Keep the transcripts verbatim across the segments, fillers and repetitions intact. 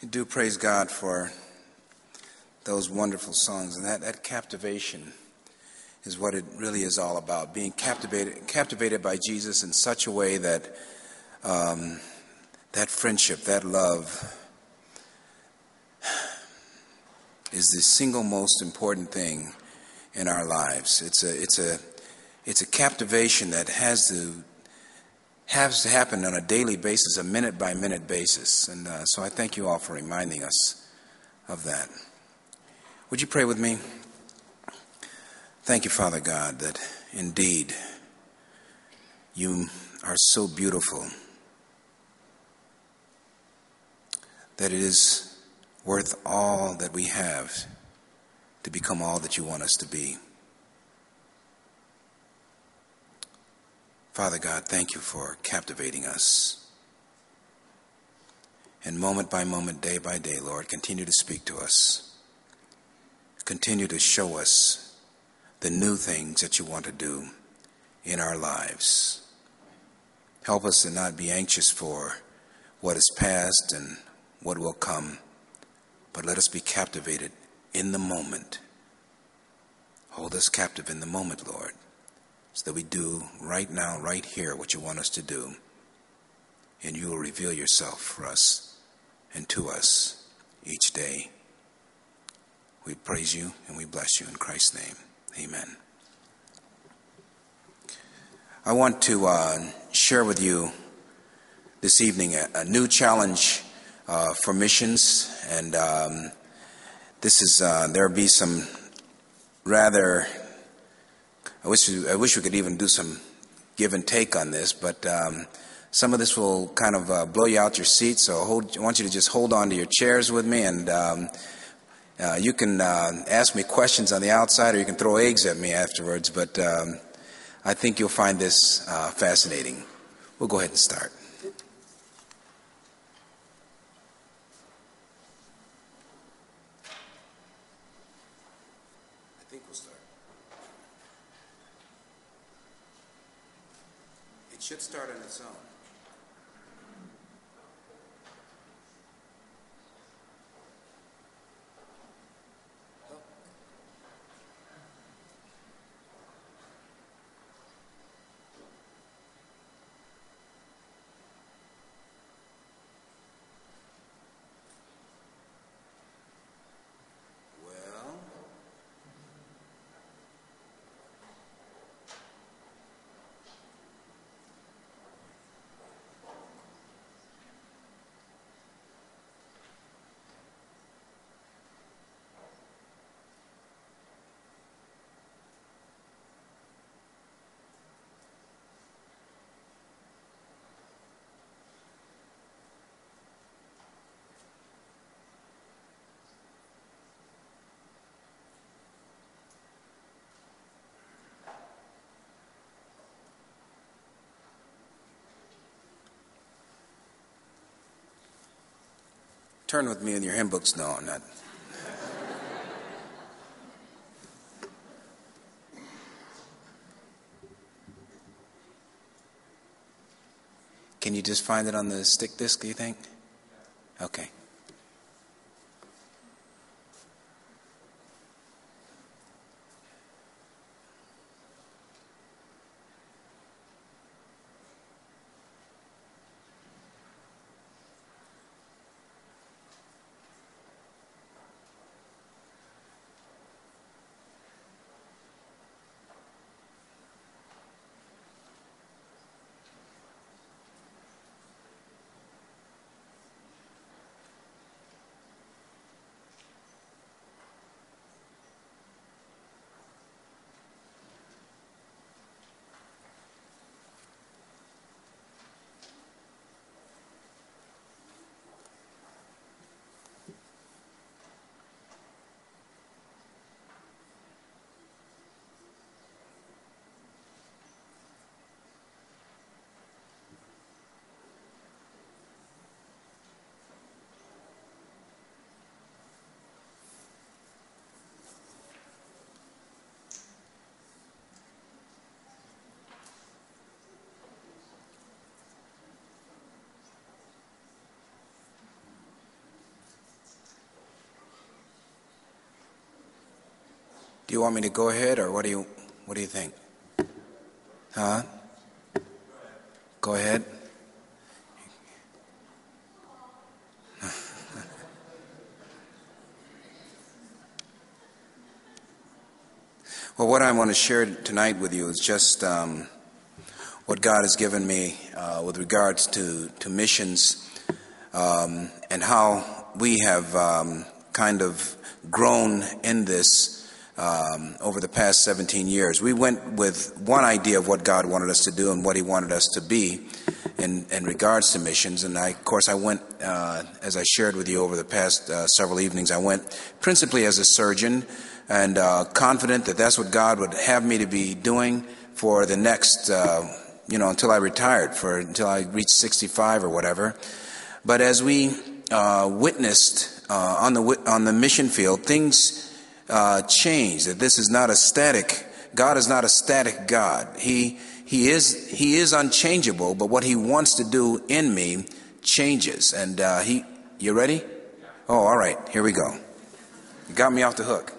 We do praise God for those wonderful songs, and that, that captivation is what it really is all about, being captivated captivated by Jesus in such a way that um, that friendship, that love is the single most important thing in our lives. It's a it's a it's a captivation that has to has to happen on a daily basis, a minute by minute basis, and uh, so I thank you all for reminding us of that. Would you pray with me? Thank you, Father God, that indeed you are so beautiful that it is worth all that we have to become all that you want us to be. Father God, thank you for captivating us. And moment by moment, day by day, Lord, continue to speak to us. Continue to show us the new things that you want to do in our lives. Help us to not be anxious for what is past and what will come, but let us be captivated in the moment. Hold us captive in the moment, Lord, so that we do right now, right here, what you want us to do. And you will reveal yourself for us and to us each day. We praise you and we bless you in Christ's name. Amen. I want to uh, share with you this evening a, a new challenge uh, for missions. And um, this is, uh, there'll be some rather, I wish, I wish we could even do some give and take on this, but um, some of this will kind of uh, blow you out your seat. So hold, I want you to just hold on to your chairs with me, and um, uh, you can uh, ask me questions on the outside, or you can throw eggs at me afterwards. But um, I think you'll find this uh, fascinating. We'll go ahead and start. I think we'll start. It should start on its own. Turn with me in your hymn books. No, I'm not. Can you just find it on the stick disc, do you think? Okay. Do you want me to go ahead, or what do you what do you think? Huh? Go ahead. Well, what I want to share tonight with you is just um, what God has given me uh, with regards to, to missions um, and how we have um, kind of grown in this um, over the past seventeen years. We went with one idea of what God wanted us to do and what He wanted us to be in, in regards to missions. And I, of course, I went, uh, as I shared with you over the past uh, several evenings, I went principally as a surgeon, and uh, confident that that's what God would have me to be doing for the next, uh, you know, until I retired, for until I reached sixty-five or whatever. But as we uh, witnessed uh, on the on the mission field, things uh, changed. That this is not a static. God is not a static God. He he is he is unchangeable. But what He wants to do in me changes. And uh, he, you ready? Oh, all right. Here we go. You got me off the hook.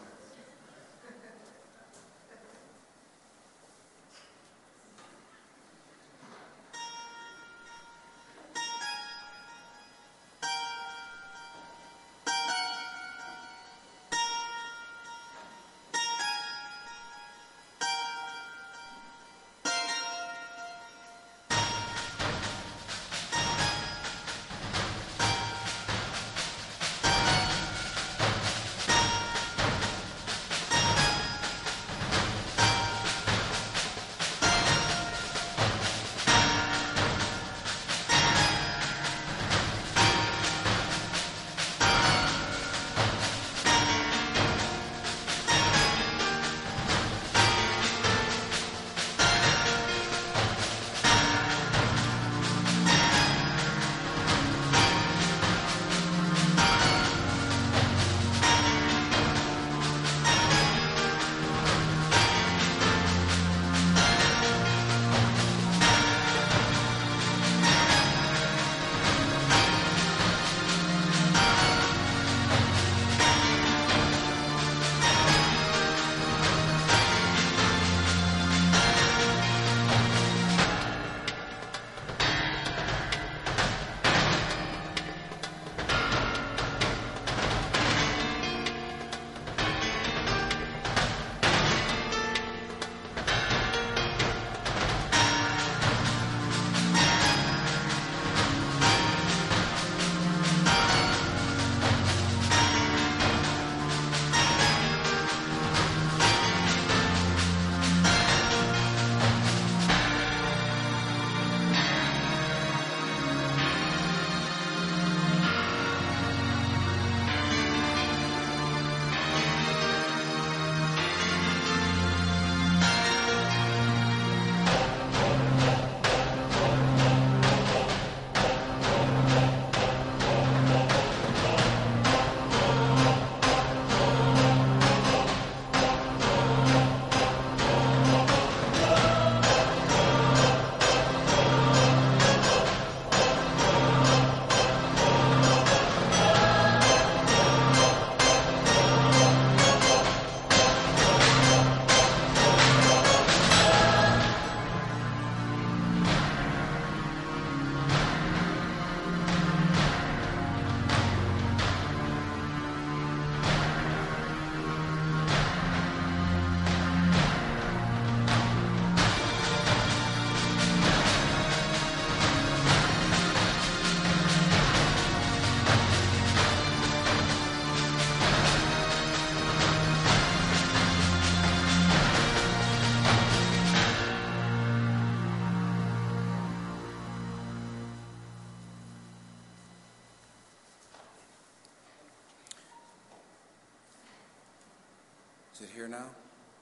Is it here now?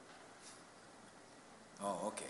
Oh, okay.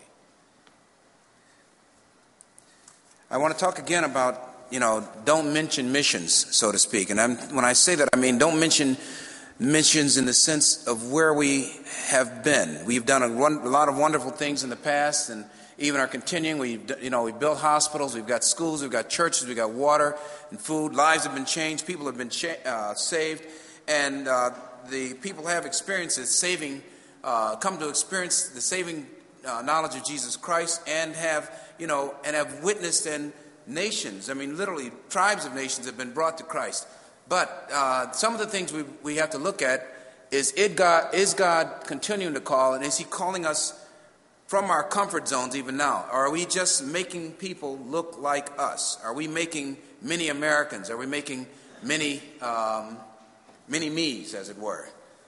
I want to talk again about, you know, don't mention missions, so to speak. And I'm, when I say that, I mean don't mention missions in the sense of where we have been. We've done a, run, a lot of wonderful things in the past, and even are continuing. We've, you know, we've built hospitals, we've got schools, we've got churches, we've got water and food. Lives have been changed, people have been cha- uh, saved, and uh, the people have experienced the saving, uh, come to experience the saving uh, knowledge of Jesus Christ, and have, you know, and have witnessed in nations. I mean, literally, tribes of nations have been brought to Christ. But uh, some of the things we we have to look at is it God is God continuing to call, and is He calling us from our comfort zones even now? Or are we just making people look like us? Are we making many Americans? Are we making many um, many me's, as it were?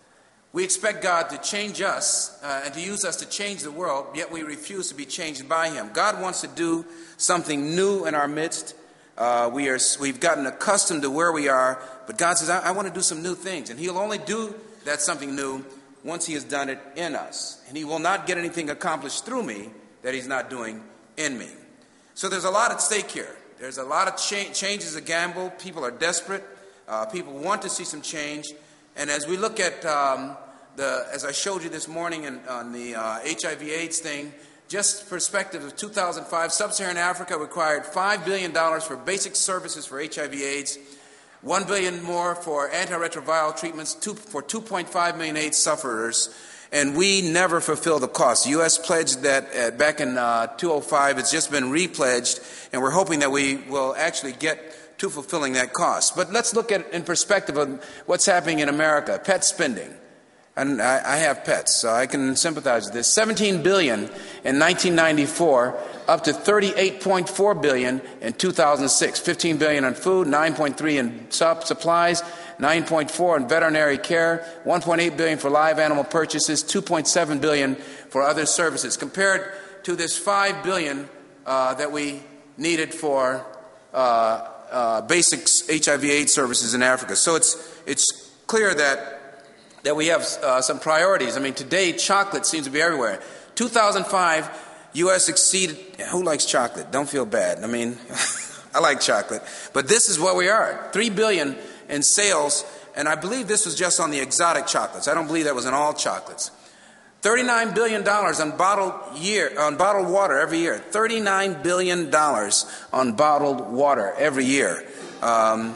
We expect God to change us uh, and to use us to change the world, yet we refuse to be changed by Him. God wants to do something new in our midst. Uh, we are, we've gotten accustomed to where we are, but God says, I, I want to do some new things. And He'll only do that something new once He has done it in us. And He will not get anything accomplished through me that He's not doing in me. So there's a lot at stake here. There's a lot of cha- change is a gamble. People are desperate. Uh, people want to see some change. And as we look at, um, the, as I showed you this morning in, on the uh, H I V AIDS thing, just perspective of two thousand five, Sub-Saharan Africa required five billion dollars for basic services for H I V AIDS, one billion dollars more for antiretroviral treatments two, for two point five million AIDS sufferers, and we never fulfilled the cost. The U S pledged that uh, back in uh, two thousand five. It's just been repledged, and we're hoping that we will actually get to fulfilling that cost. But let's look at it in perspective of what's happening in America. Pet spending. And I, I have pets, so I can sympathize with this. seventeen billion dollars in nineteen ninety-four, up to thirty-eight point four billion dollars in two thousand six. fifteen billion dollars on food, nine point three billion dollars in sup- supplies, nine point four billion dollars in veterinary care, one point eight billion dollars for live animal purchases, two point seven billion dollars for other services, compared to this five billion dollars uh, that we needed for uh, uh, basic H I V AIDS services in Africa. So it's it's clear that that we have uh, some priorities. I mean, today chocolate seems to be everywhere. two thousand five, U S exceeded. Who likes chocolate? Don't feel bad. I mean, I like chocolate, but this is where we are. Three billion dollars in sales, and I believe this was just on the exotic chocolates. I don't believe that was in all chocolates. thirty-nine billion dollars on bottled year on bottled water every year. thirty-nine billion dollars on bottled water every year. Um,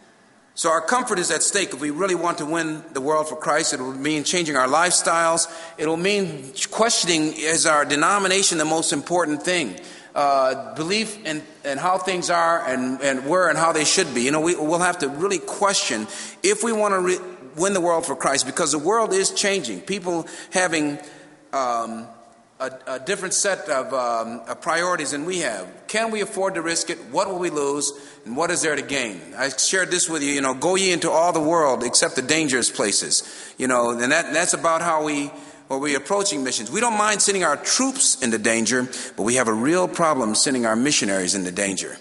so our comfort is at stake. If we really want to win the world for Christ, it will mean changing our lifestyles. It will mean questioning, is our denomination the most important thing? Uh, belief in, in how things are and, and where and how they should be. You know, we, we'll have to really question if we want to re- win the world for Christ, because the world is changing. People having um, a, a different set of, um, of priorities than we have. Can we afford to risk it? What will we lose? And what is there to gain? I shared this with you, you know, go ye into all the world except the dangerous places. You know, and that, that's about how we, or we're approaching missions. We don't mind sending our troops into danger, but we have a real problem sending our missionaries into danger.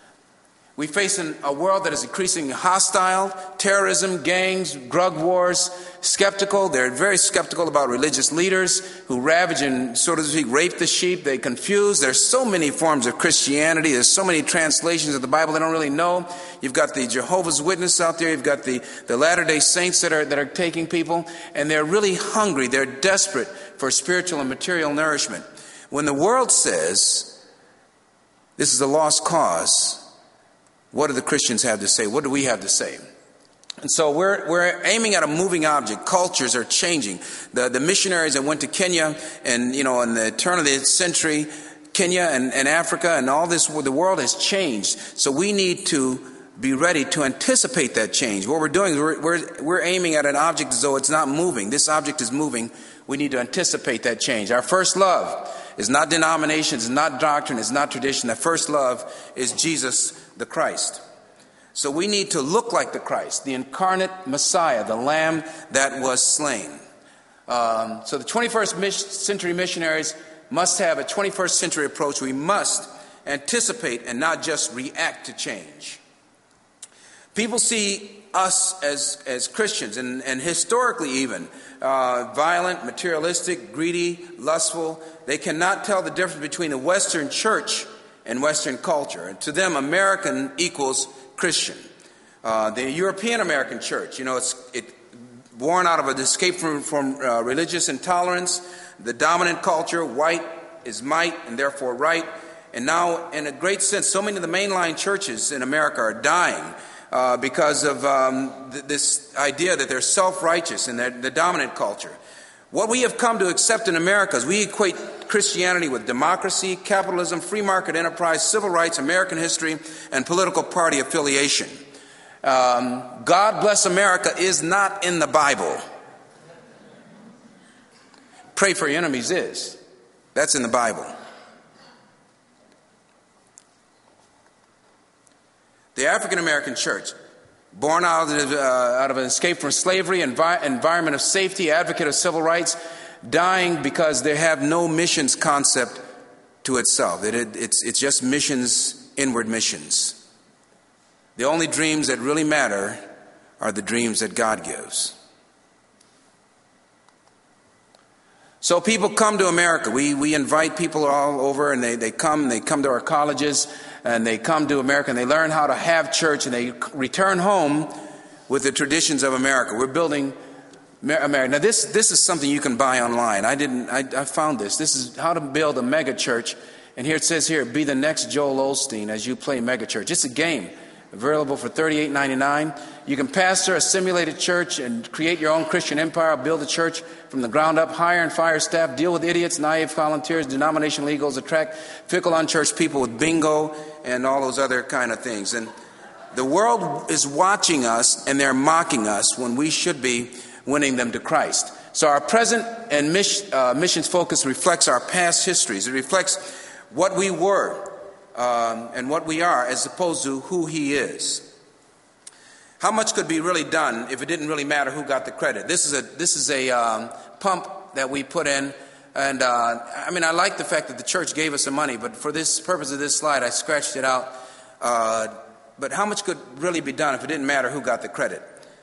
We face an, a world that is increasingly hostile, terrorism, gangs, drug wars, skeptical. They're very skeptical about religious leaders who ravage and, so to speak, rape the sheep. They confuse. There's so many forms of Christianity. There's so many translations of the Bible they don't really know. You've got the Jehovah's Witnesses out there. You've got the, the Latter-day Saints that are, that are taking people. And they're really hungry. They're desperate for spiritual and material nourishment. When the world says this is a lost cause, what do the Christians have to say? What do we have to say? And so we're we're aiming at a moving object. Cultures are changing. The the missionaries that went to Kenya and, you know, in the turn of the century, Kenya and, and Africa and all this, the world has changed. So we need to be ready to anticipate that change. What we're doing is we're we're, we're aiming at an object as though it's not moving. This object is moving. We need to anticipate that change. Our first love is not denomination, it's not doctrine, it's not tradition. The first love is Jesus the Christ. So we need to look like the Christ, the incarnate Messiah, the Lamb that was slain. Um, so the twenty-first century missionaries must have a twenty-first century approach. We must anticipate and not just react to change. People see us as, as Christians, and, and historically even, uh, violent, materialistic, greedy, lustful. They cannot tell the difference between the Western church and Western culture. And to them, American equals Christian. Uh, the European American church, you know, it's it born out of an escape from, from uh, religious intolerance. The dominant culture, white is might and therefore right. And now, in a great sense, so many of the mainline churches in America are dying. uh, because of um, th- this idea that they're self-righteous and they're the dominant culture. What we have come to accept in America is we equate Christianity with democracy, capitalism, free market enterprise, civil rights, American history, and political party affiliation. Um, God bless America is not in the Bible. Pray for your enemies is. That's in the Bible. The African American church, born out of, uh, out of an escape from slavery, envi- environment of safety, advocate of civil rights, dying because they have no missions concept to itself. It, it, it's, it's just missions, inward missions. The only dreams that really matter are the dreams that God gives. So people come to America. We we invite people all over, and they, they come, they come to our colleges, and they come to America, and they learn how to have church, and they return home with the traditions of America. We're building America. Now this this is something you can buy online. I didn't. I, I found this. This is how to build a mega church, and here it says here, be the next Joel Osteen as you play mega church. It's a game. Available for thirty-eight ninety-nine. You can pastor a simulated church and create your own Christian empire, build a church from the ground up, hire and fire staff, deal with idiots, naive volunteers, denominational egos, attract fickle, unchurched people with bingo and all those other kind of things. And the world is watching us, and they're mocking us when we should be winning them to Christ. So our present and mission, uh, missions focus reflects our past histories. It reflects what we were Um, and what we are, as opposed to who he is. How much could be really done if it didn't really matter who got the credit? This is a this is a um, pump that we put in, and uh, I mean I like the fact that the church gave us some money, but for this purpose of this slide, I scratched it out. Uh, but how much could really be done if it didn't matter who got the credit?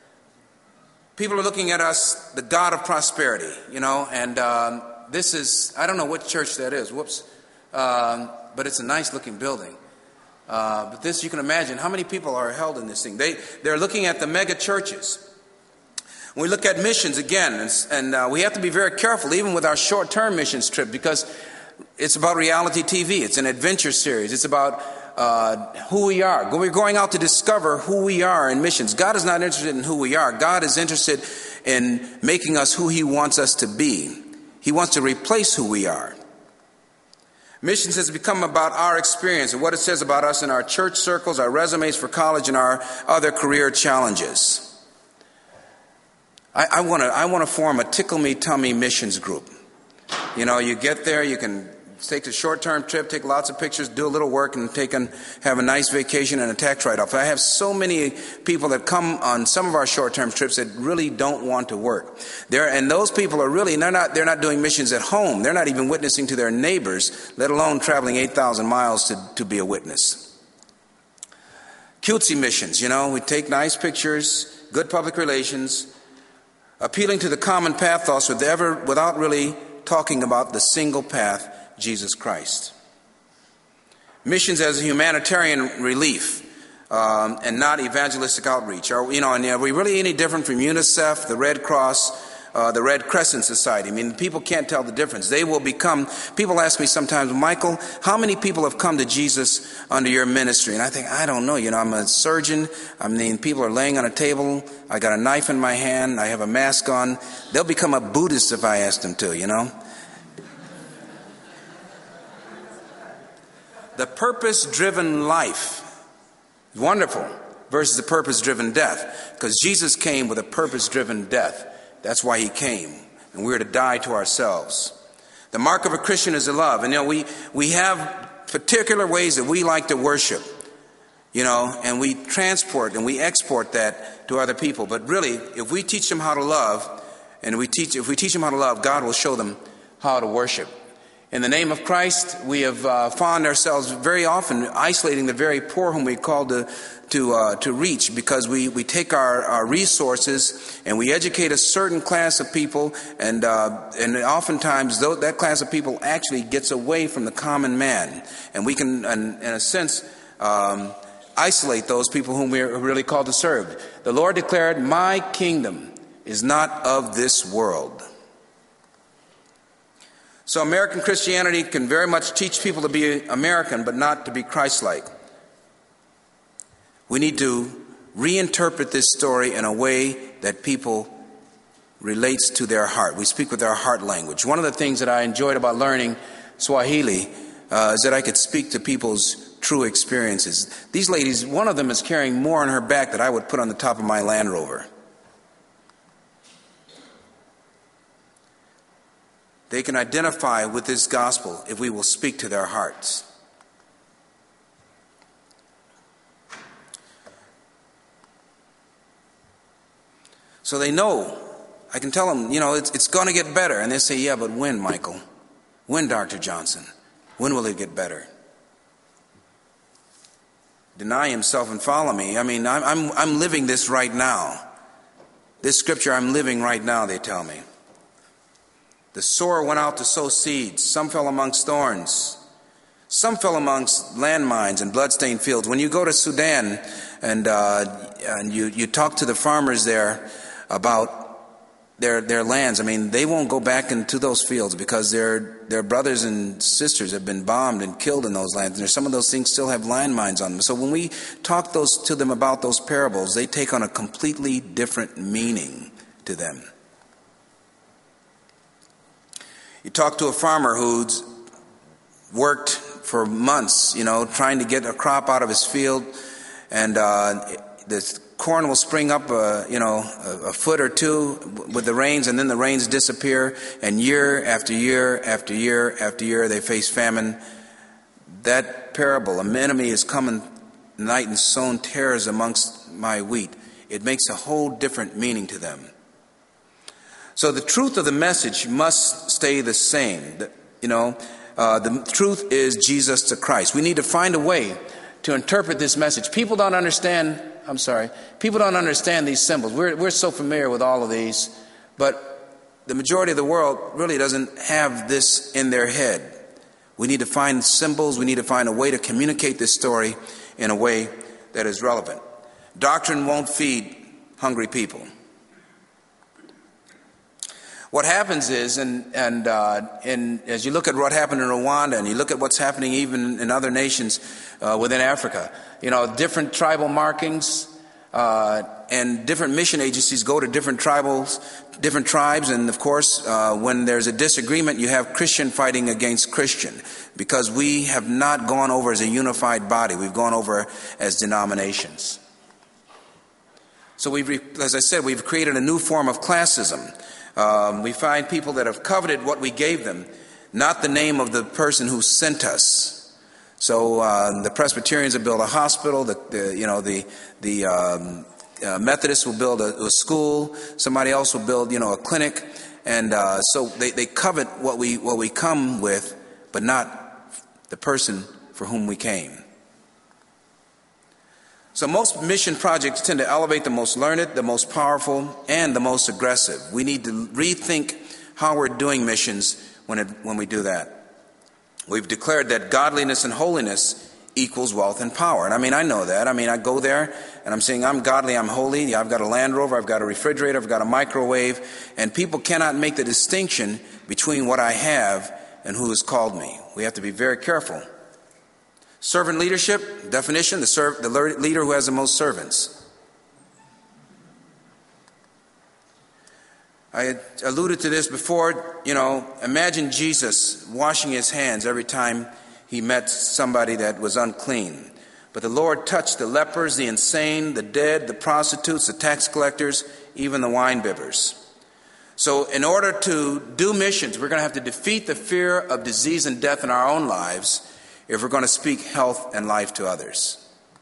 People are looking at us, the God of prosperity, you know, and um, this is I don't know what church that is. Whoops. Um, but it's a nice looking building. Uh, but this, you can imagine how many people are held in this thing. They, they're looking at the mega churches. We look at missions again, and, and uh, we have to be very careful, even with our short-term missions trip, because it's about reality T V. It's an adventure series. It's about uh, who we are. We're going out to discover who we are in missions. God is not interested in who we are. God is interested in making us who he wants us to be. He wants to replace who we are. Missions has become about our experience and what it says about us in our church circles, our resumes for college, and our other career challenges. I, I want to I want to form a Tickle Me Tummy missions group. You know, you get there, you can take a short-term trip, take lots of pictures, do a little work, and take an, have a nice vacation and a tax write-off. I have so many people that come on some of our short-term trips that really don't want to work. There, and those people are really they're not they're not doing missions at home. They're not even witnessing to their neighbors, let alone traveling eight thousand miles to, to be a witness. Cutesy missions, you know, we take nice pictures, good public relations, appealing to the common pathos with ever, without really talking about the single path, Jesus Christ. Missions as a humanitarian relief um, and not evangelistic outreach. Are, you know, and are we really any different from UNICEF, the Red Cross, uh, the Red Crescent Society? I mean, people can't tell the difference. They will become, people ask me sometimes, Michael, how many people have come to Jesus under your ministry? And I think, I don't know. You know, I'm a surgeon. I mean, people are laying on a table. I got a knife in my hand. I have a mask on. They'll become a Buddhist if I ask them to, you know. The purpose-driven life is wonderful versus the purpose-driven death, because Jesus came with a purpose-driven death. That's why he came, and we're to die to ourselves. The mark of a Christian is a love, and you know we we have particular ways that we like to worship, you know, and we transport and we export that to other people. But really, if we teach them how to love, and we teach if we teach them how to love, God will show them how to worship. In the name of Christ, we have uh, found ourselves very often isolating the very poor whom we call to to uh, to reach, because we, we take our, our resources and we educate a certain class of people, and uh, and oftentimes th- that class of people actually gets away from the common man, and we can, in, in a sense, um, isolate those people whom we are really called to serve. The Lord declared, "My kingdom is not of this world." So American Christianity can very much teach people to be American, but not to be Christ-like. We need to reinterpret this story in a way that people relates to their heart. We speak with our heart language. One of the things that I enjoyed about learning Swahili uh, is that I could speak to people's true experiences. These ladies, one of them is carrying more on her back that I would put on the top of my Land Rover. They can identify with this gospel if we will speak to their hearts. So they know. I can tell them, you know, it's, it's going to get better. And they say, yeah, but when, Michael? When, Doctor Johnson? When will it get better? Deny himself and follow me. I mean, I'm, I'm, I'm living this right now. This scripture I'm living right now, they tell me. The sower went out to sow seeds. Some fell amongst thorns. Some fell amongst landmines and bloodstained fields. When you go to Sudan and, uh, and you, you talk to the farmers there about their their lands, I mean, they won't go back into those fields because their their brothers and sisters have been bombed and killed in those lands. And some of those things still have landmines on them. So when we talk those to them about those parables, they take on a completely different meaning to them. You talk to a farmer who's worked for months, you know, trying to get a crop out of his field, and uh, the corn will spring up, uh, you know, a, a foot or two with the rains, and then the rains disappear, and year after year after year after year they face famine. That parable, an enemy is coming night and sown tares amongst my wheat, it makes a whole different meaning to them. So the truth of the message must stay the same. The, you know, uh, the truth is Jesus the Christ. We need to find a way to interpret this message. People don't understand, I'm sorry, people don't understand these symbols. We're, we're so familiar with all of these, but the majority of the world really doesn't have this in their head. We need to find symbols. We need to find a way to communicate this story in a way that is relevant. Doctrine won't feed hungry people. What happens is, and, and, uh, and as you look at what happened in Rwanda, and you look at what's happening even in other nations uh, within Africa, you know, different tribal markings uh, and different mission agencies go to different tribals, different tribes, and of course, uh, when there's a disagreement, you have Christian fighting against Christian, because we have not gone over as a unified body. We've gone over as denominations. So we've, as I said, we've created a new form of classism. Um, we find people that have coveted what we gave them, not the name of the person who sent us. So uh, the Presbyterians will build a hospital. The, the you know the the um, uh, Methodists will build a, a school. Somebody else will build you know a clinic, and uh, so they, they covet what we what we come with, but not the person for whom we came. So most mission projects tend to elevate the most learned, the most powerful, and the most aggressive. We need to rethink how we're doing missions when it, when we do that. We've declared that godliness and holiness equals wealth and power. And I mean, I know that. I mean, I go there and I'm saying I'm godly, I'm holy. I've got a Land Rover, I've got a refrigerator, I've got a microwave. And people cannot make the distinction between what I have and who has called me. We have to be very careful. Servant leadership, definition, the, serv- the leader who has the most servants. I alluded to this before. You know, imagine Jesus washing his hands every time he met somebody that was unclean. But the Lord touched the lepers, the insane, the dead, the prostitutes, the tax collectors, even the wine bibbers. So in order to do missions, we're going to have to defeat the fear of disease and death in our own lives if we're going to speak health and life to others.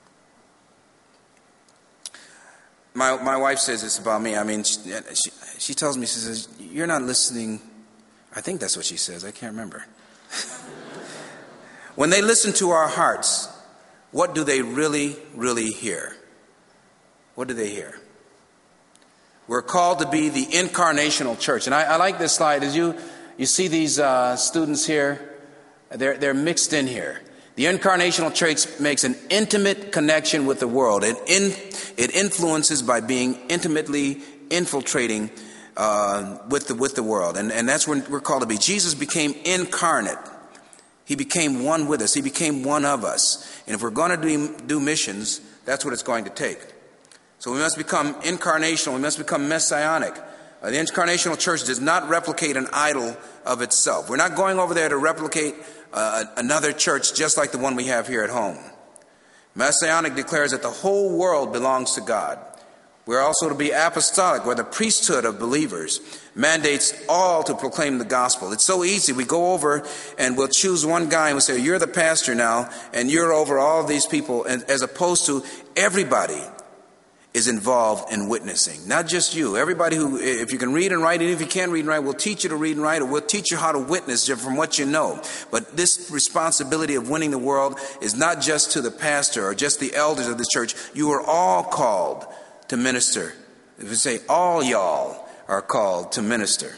My my wife says this about me. I mean, she, she, she tells me, she says, you're not listening. I think that's what she says. I can't remember. When they listen to our hearts, what do they really, really hear? What do they hear? We're called to be the incarnational church. And I, I like this slide. As you, you see these uh, students here, They're, they're mixed in here. The incarnational church makes an intimate connection with the world. It, in, it influences by being intimately infiltrating uh, with, the, with the world. And, and that's what we're called to be. Jesus became incarnate. He became one with us. He became one of us. And if we're going to do, do missions, that's what it's going to take. So we must become incarnational. We must become messianic. Uh, the incarnational church does not replicate an idol of itself. We're not going over there to replicate uh, another church just like the one we have here at home. Messianic declares that the whole world belongs to God. We're also to be apostolic, where the priesthood of believers mandates all to proclaim the gospel. It's so easy. We go over and we'll choose one guy and we'll say, you're the pastor now, and you're over all of these people, and as opposed to everybody is involved in witnessing. Not just you. Everybody who, if you can read and write, and if you can't read and write, we'll teach you to read and write, or we'll teach you how to witness from what you know. But this responsibility of winning the world is not just to the pastor or just the elders of the church. You are all called to minister. If you say all y'all are called to minister.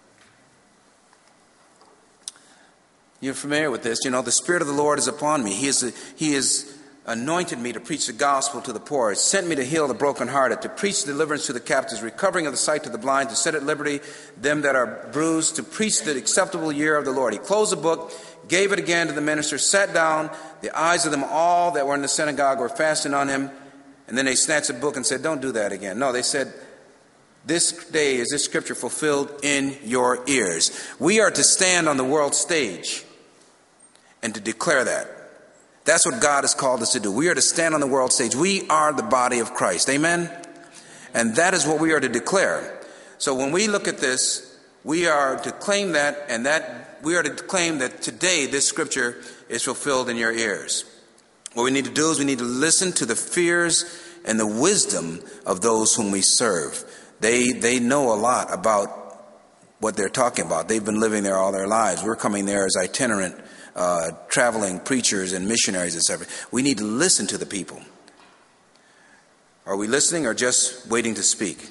You're familiar with this. You know, the Spirit of the Lord is upon me. He is a, He is anointed me to preach the gospel to the poor, sent me to heal the brokenhearted, to preach deliverance to the captives, recovering of the sight to the blind, to set at liberty them that are bruised, to preach the acceptable year of the Lord. He closed the book, gave it again to the minister, sat down. The eyes of them all that were in the synagogue were fastened on him. And then they snatched the book and said, don't do that again. No, they said, this day is this scripture fulfilled in your ears. We are to stand on the world stage and to declare that. That's what God has called us to do. We are to stand on the world stage. We are the body of Christ. Amen? And that is what we are to declare. So when we look at this, we are to claim that, and that we are to claim that today this scripture is fulfilled in your ears. What we need to do is we need to listen to the fears and the wisdom of those whom we serve. They they know a lot about what they're talking about. They've been living there all their lives. We're coming there as itinerant, uh, traveling preachers and missionaries, et cetera. We need to listen to the people. Are we listening or just waiting to speak?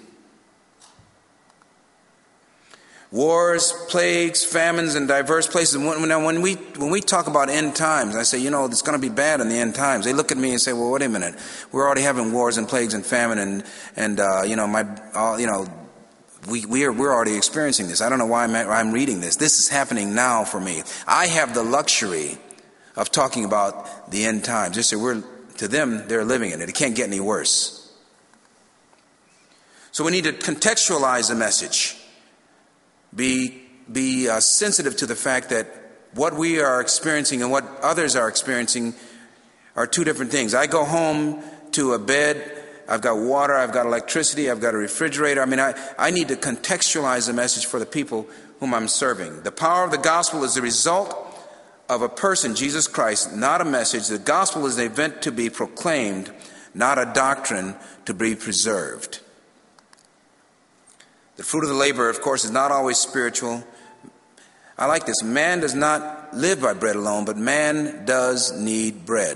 Wars, plagues, famines in diverse places. When, when we when we talk about end times, I say, you know, it's going to be bad in the end times. They look at me and say, well, wait a minute. We're already having wars and plagues and famine, and and uh, you know, my, uh, you know, we we are we're already experiencing this. I don't know why I'm I'm reading this. This is happening now for me. I have the luxury of talking about the end times. Just say we're to them, they're living in it. It can't get any worse. So we need to contextualize the message. Be be uh, sensitive to the fact that what we are experiencing and what others are experiencing are two different things. I go home to a bed, I've got water, I've got electricity, I've got a refrigerator. I mean, I, I need to contextualize the message for the people whom I'm serving. The power of the gospel is the result of a person, Jesus Christ, not a message. The gospel is an event to be proclaimed, not a doctrine to be preserved. The fruit of the labor, of course, is not always spiritual. I like this. Man does not live by bread alone, but man does need bread.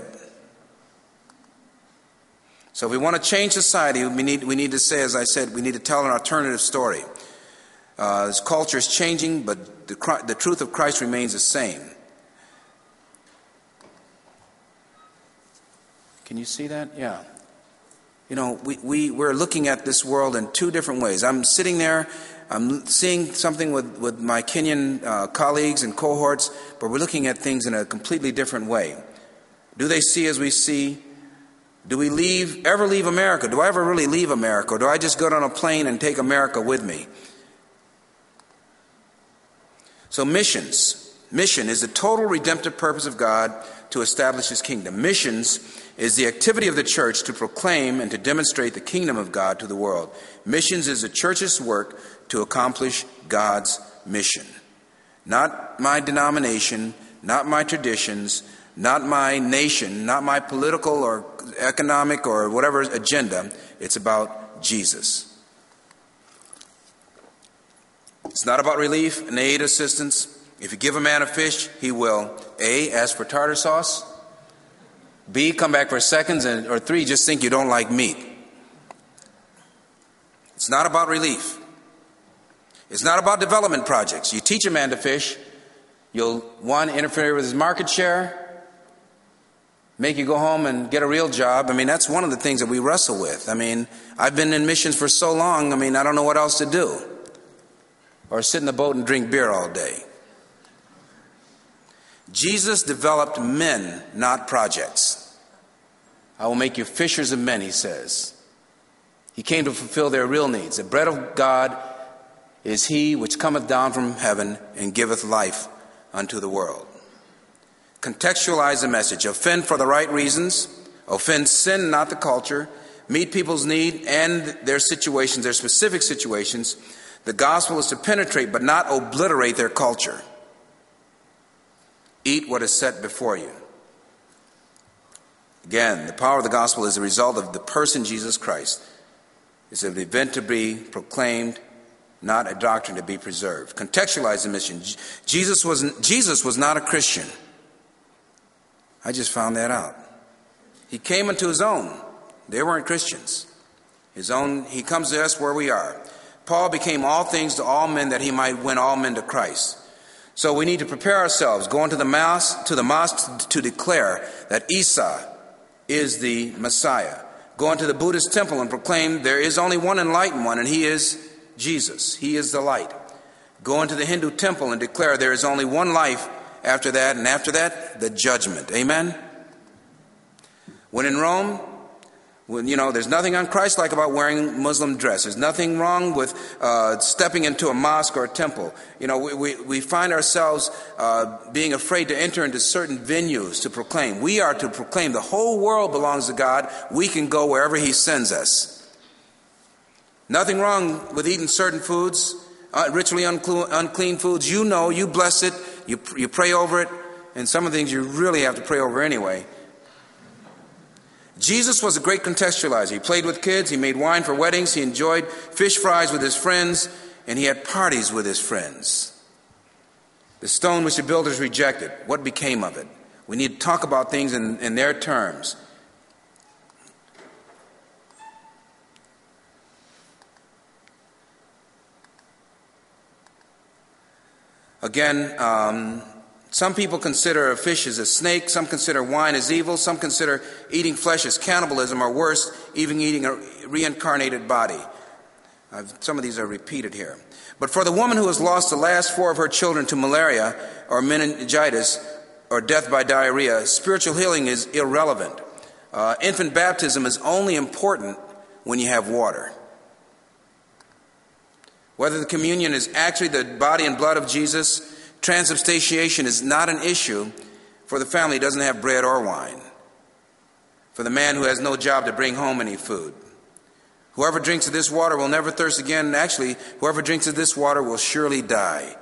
So if we want to change society, we need, we need to say, as I said, we need to tell an alternative story. Uh, this culture is changing, but the, the truth of Christ remains the same. Can you see that? Yeah. You know, we, we, we're looking at this world in two different ways. I'm sitting there, I'm seeing something with, with my Kenyan uh, colleagues and cohorts, but we're looking at things in a completely different way. Do they see as we see? Do we leave, ever leave America? Do I ever really leave America? Or do I just go on a plane and take America with me? So missions. Mission is the total redemptive purpose of God to establish His kingdom. Missions is the activity of the church to proclaim and to demonstrate the kingdom of God to the world. Missions is the church's work to accomplish God's mission. Not my denomination, not my traditions, not my nation, not my political or economic or whatever agenda. It's about Jesus. It's not about relief and aid assistance. If you give a man a fish, he will A, ask for tartar sauce, B, come back for seconds, and or three, just think you don't like meat. It's not about relief. It's not about development projects. You teach a man to fish, you'll, one, interfere with his market share, make you go home and get a real job. I mean, that's one of the things that we wrestle with. I mean, I've been in missions for so long, I mean, I don't know what else to do. Or sit in the boat and drink beer all day. Jesus developed men, not projects. I will make you fishers of men, He says. He came to fulfill their real needs. The bread of God is he which cometh down from heaven and giveth life unto the world. Contextualize the message. Offend for the right reasons. Offend sin, not the culture. Meet people's need and their situations, their specific situations. The gospel is to penetrate but not obliterate their culture. Eat what is set before you. Again, the power of the gospel is the result of the person Jesus Christ. It's an event to be proclaimed, not a doctrine to be preserved. Contextualize the mission. Jesus was, Jesus was not a Christian. I just found that out. He came unto his own. They weren't Christians. His own, he comes to us where we are. Paul became all things to all men that he might win all men to Christ. So we need to prepare ourselves, go into the mosque, to the mosque to declare that Isa is the Messiah. Go into the Buddhist temple and proclaim there is only one enlightened one, and he is Jesus. He is the light. Go into the Hindu temple and declare there is only one life after that, and after that, the judgment. Amen? When in Rome, when, you know, there's nothing unchristlike about wearing Muslim dress. There's nothing wrong with uh, stepping into a mosque or a temple. You know, we, we, we find ourselves uh, being afraid to enter into certain venues to proclaim. We are to proclaim the whole world belongs to God. We can go wherever he sends us. Nothing wrong with eating certain foods, uh, ritually unclean, unclean foods. You know, you bless it, you, you pray over it, and some of the things you really have to pray over anyway. Jesus was a great contextualizer. He played with kids, he made wine for weddings, he enjoyed fish fries with his friends, and he had parties with his friends. The stone which the builders rejected, what became of it? We need to talk about things in, in their terms. Again, um, some people consider a fish as a snake, some consider wine as evil, some consider eating flesh as cannibalism, or worse, even eating a reincarnated body. I've, some of these are repeated here. But for the woman who has lost the last four of her children to malaria or meningitis or death by diarrhea, spiritual healing is irrelevant. Uh, infant baptism is only important when you have water. Whether the communion is actually the body and blood of Jesus, transubstantiation is not an issue for the family who doesn't have bread or wine, for the man who has no job to bring home any food. Whoever drinks of this water will never thirst again. Actually, whoever drinks of this water will surely die.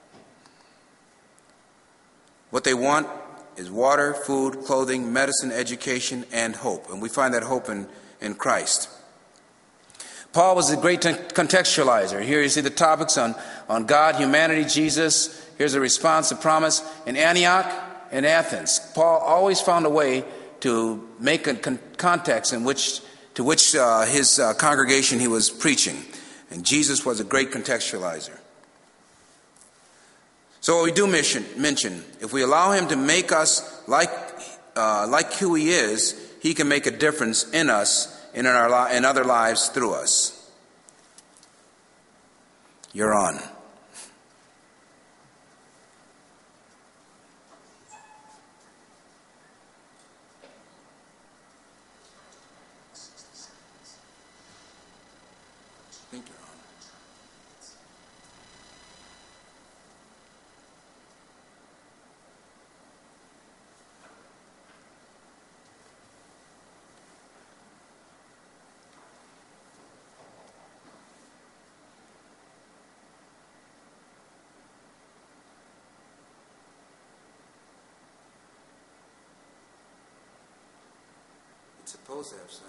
What they want is water, food, clothing, medicine, education, and hope. And we find that hope in, in Christ. Paul was a great contextualizer. Here you see the topics on, on God, humanity, Jesus. Here's a response, a promise. In Antioch and Athens, Paul always found a way to make a con- context in which, to which uh, his uh, congregation he was preaching. And Jesus was a great contextualizer. So what we do mission, mention, if we allow him to make us like, uh, like who he is, he can make a difference in us and in, our li- in other lives through us. You're on. It's supposed to have sound.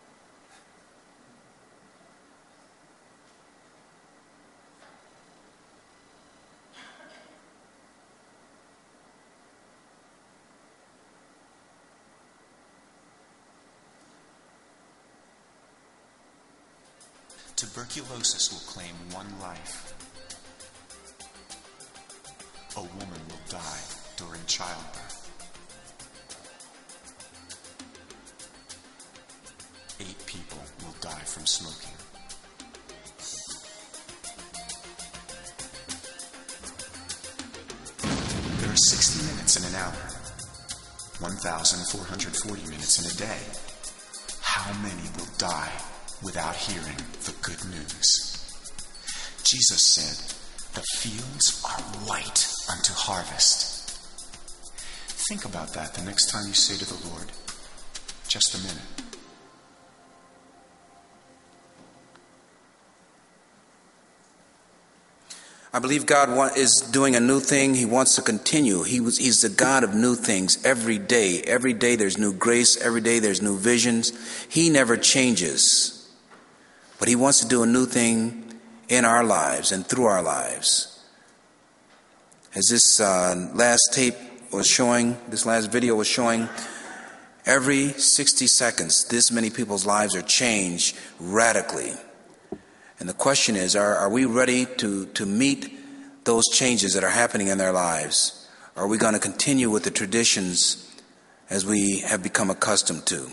Tuberculosis will claim one life. A woman will die during childbirth. Eight people will die from smoking. There are sixty minutes in an hour, one thousand four hundred forty minutes in a day. How many will die without hearing the good news. Jesus said, "The fields are white unto harvest." Think about that the next time you say to the Lord, "Just a minute." I believe God want, is doing a new thing. He wants to continue. He was, he's the God of new things every day. Every day there's new grace. Every day there's new visions. He never changes. But He wants to do a new thing in our lives and through our lives. As this uh, last tape was showing, this last video was showing, every sixty seconds, this many people's lives are changed radically. And the question is, are, are we ready to, to meet those changes that are happening in their lives? Are we going to continue with the traditions as we have become accustomed to?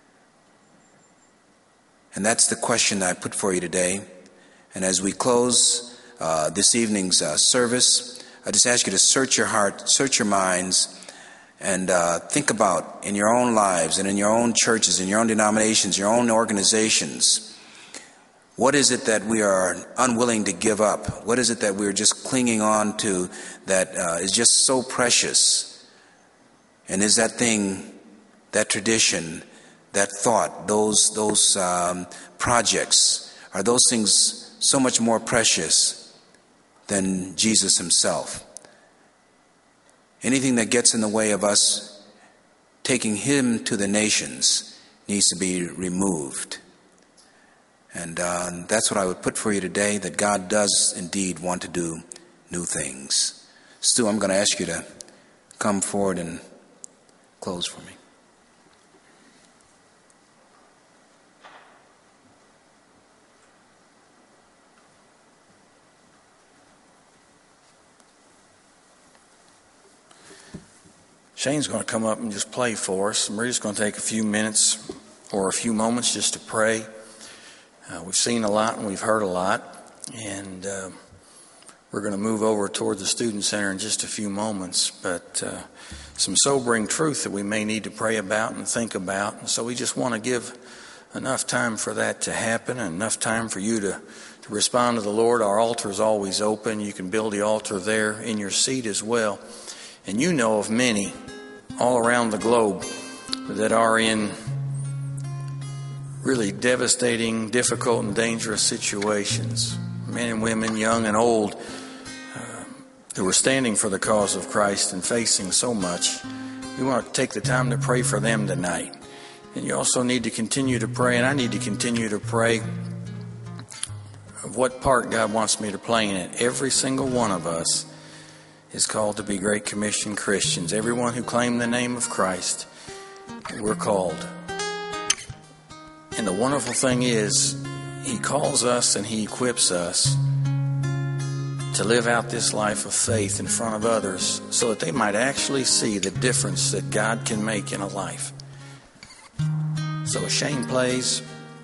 And that's the question that I put for you today. And as we close uh, this evening's uh, service, I just ask you to search your heart, search your minds, and uh, think about in your own lives and in your own churches, in your own denominations, your own organizations, what is it that we are unwilling to give up? What is it that we're just clinging on to that uh, is just so precious? And is that thing, that tradition, that thought, those those um, projects, are those things so much more precious than Jesus Himself? Anything that gets in the way of us taking Him to the nations needs to be removed. And uh, that's what I would put for you today, that God does indeed want to do new things. Stu, I'm going to ask you to come forward and close for me. Shane's going to come up and just play for us. And we're just going to take a few minutes or a few moments just to pray. Uh, we've seen a lot and we've heard a lot, and uh, we're going to move over toward the Student Center in just a few moments, but uh, some sobering truth that we may need to pray about and think about, and so we just want to give enough time for that to happen and enough time for you to, to respond to the Lord. Our altar is always open. You can build the altar there in your seat as well, and you know of many all around the globe that are in really devastating, difficult, and dangerous situations. Men and women, young and old, uh, who are standing for the cause of Christ and facing so much. We want to take the time to pray for them tonight. And you also need to continue to pray, and I need to continue to pray of what part God wants me to play in it. Every single one of us is called to be Great Commission Christians. Everyone who claimed the name of Christ, we're called. And the wonderful thing is, He calls us and He equips us to live out this life of faith in front of others so that they might actually see the difference that God can make in a life. So as Shane plays,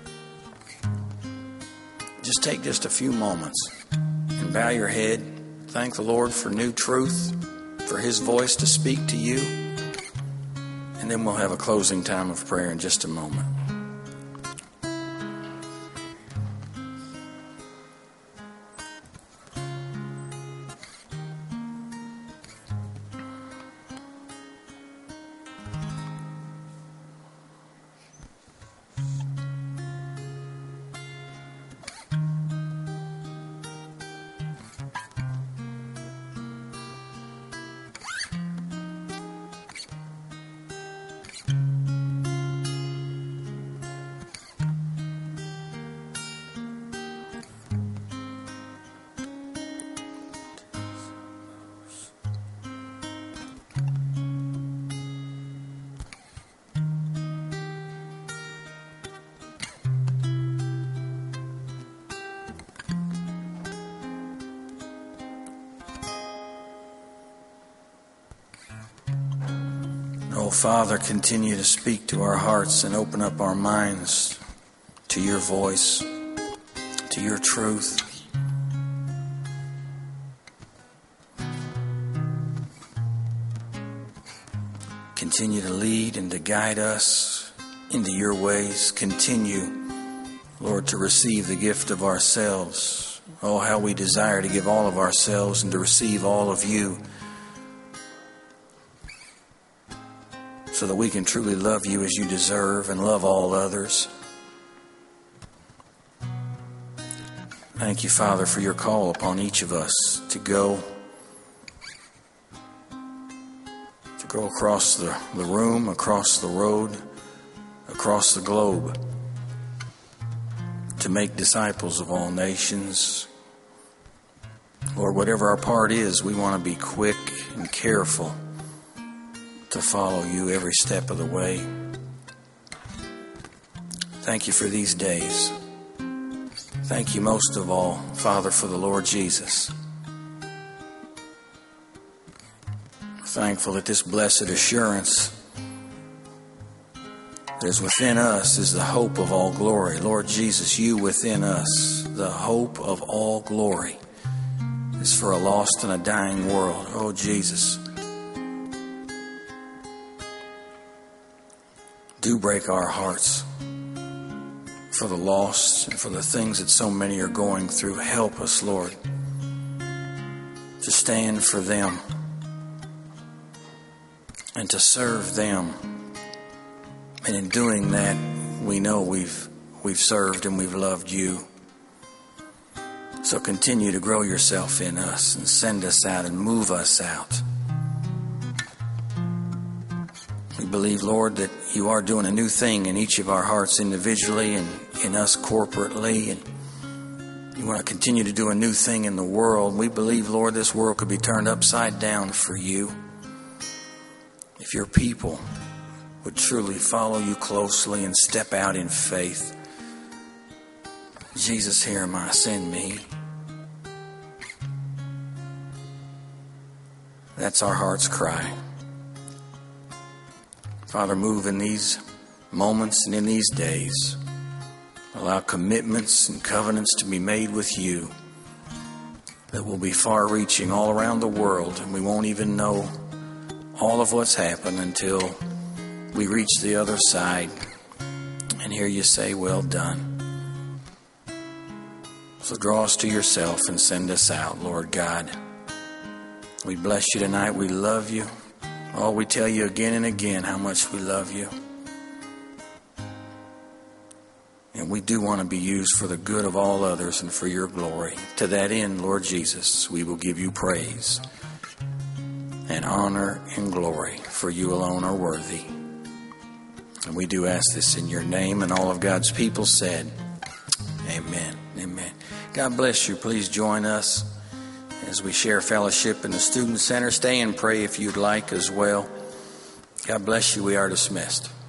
just take just a few moments and bow your head. Thank the Lord for new truth, for His voice to speak to you. And then we'll have a closing time of prayer in just a moment. Oh, Father, continue to speak to our hearts and open up our minds to your voice, to your truth. Continue to lead and to guide us into your ways. Continue Lord, to receive the gift of ourselves. Oh, how we desire to give all of ourselves and to receive all of you, so that we can truly love you as you deserve and love all others. Thank you, Father, for your call upon each of us to go, to go across the, the room, across the road, across the globe, to make disciples of all nations. Lord, whatever our part is, we want to be quick and careful to follow you every step of the way. Thank you for these days. Thank you most of all, Father, for the Lord Jesus. Thankful that this blessed assurance that is within us is the hope of all glory. Lord Jesus, you within us, the hope of all glory, is for a lost and a dying world. Oh, Jesus, do break our hearts for the lost and for the things that so many are going through. Help us, Lord, to stand for them and to serve them. And in doing that, we know we've we've served and we've loved you. So continue to grow yourself in us and send us out and move us out. We believe, Lord, that you are doing a new thing in each of our hearts individually and in us corporately. And you want to continue to do a new thing in the world. We believe, Lord, this world could be turned upside down for you if your people would truly follow you closely and step out in faith. Jesus, here am I, send me. That's our heart's cry. Father, move in these moments and in these days. Allow commitments and covenants to be made with you that will be far-reaching all around the world, and we won't even know all of what's happened until we reach the other side and hear you say, well done. So draw us to yourself and send us out, Lord God. We bless you tonight. We love you. Oh, we tell you again and again how much we love you. And we do want to be used for the good of all others and for your glory. To that end, Lord Jesus, we will give you praise and honor and glory, for you alone are worthy. And we do ask this in your name, and all of God's people said, amen. Amen. God bless you. Please join us as we share fellowship in the Student Center. Stay and pray if you'd like as well. God bless you. We are dismissed.